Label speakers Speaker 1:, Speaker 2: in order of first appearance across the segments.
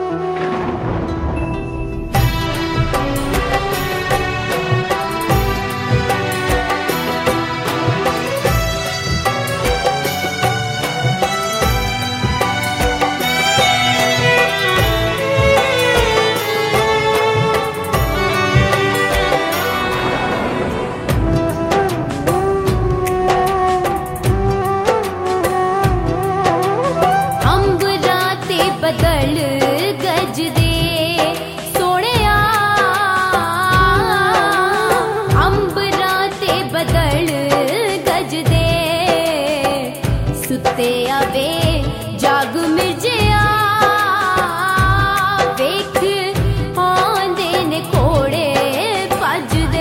Speaker 1: बदल गज दे सोहणिया, अंबरां ते बदल गज दे, सुते आवे जाग मिर्जिया, वेख आंदे ने घोड़े भजदे।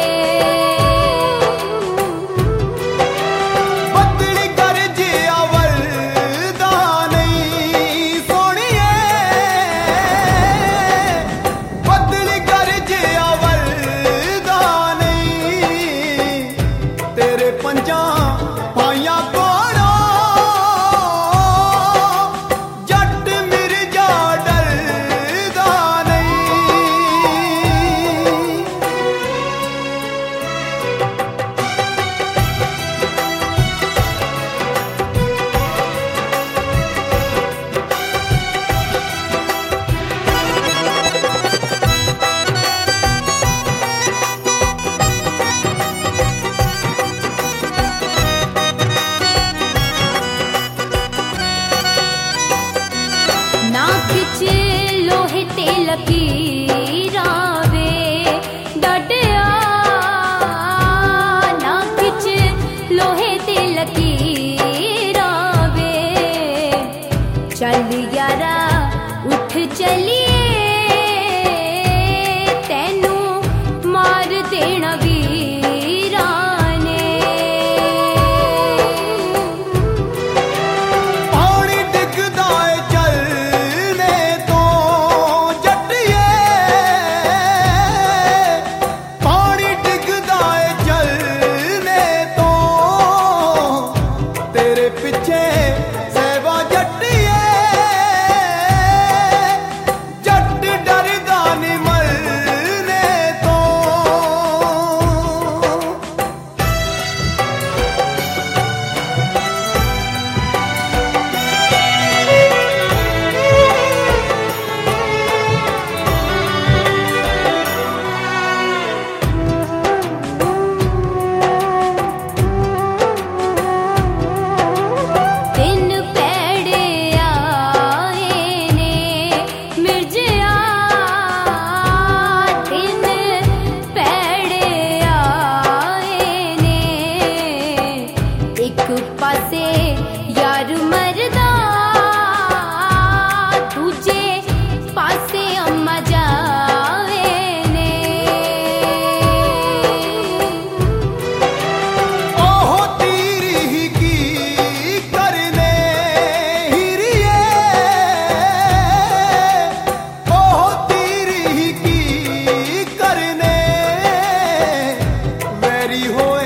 Speaker 1: लोहे ते लकीरां वे डडिया, ना खिच लोहे ते लकीरां वे, चल यारा उठ चलिए, तेनू मार देना वीरां ने।
Speaker 2: पानी डिगदा पिछे सेवा जट्टिए, जट डरदा नी मरने तो। पासे यार मरदा, दूजे पासे अम्मा जावे ने। ओह तेरी की करने हिरिए, ओह तेरी की करने वेरी होए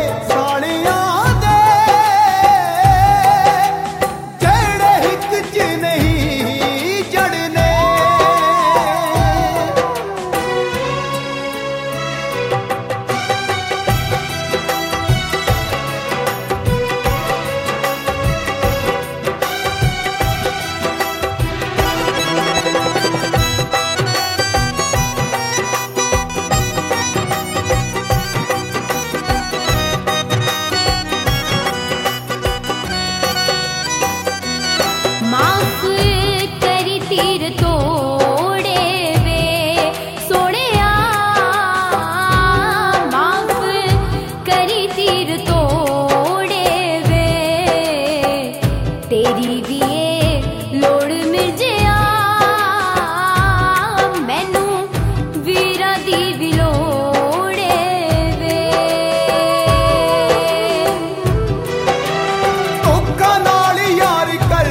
Speaker 1: माफ करी तीर तोड़े वे सोहणिया, माफ करी तीर तोड़े वे, तेरी भी लोड़ मिर्जिया, मैनू वीरा दी भी लोड़े वे।
Speaker 2: धोखा नाल यार कर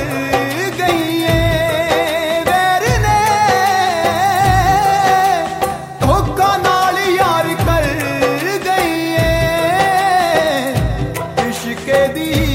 Speaker 2: के दी